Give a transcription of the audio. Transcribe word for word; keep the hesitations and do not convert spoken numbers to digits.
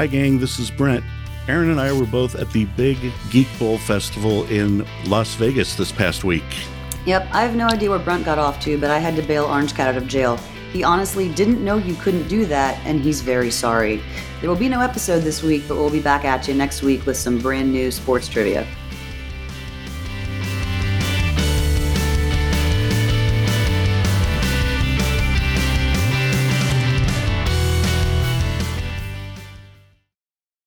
Hi, gang. This is Brent. Aaron and I were both at the big Geek Bowl Festival in Las Vegas this past week. Yep, I have no idea where Brent got off to, but I had to bail Orange Cat out of jail. He honestly didn't know you couldn't do that, and he's very sorry. There will be no episode this week, but we'll be back at you next week with some brand new sports trivia.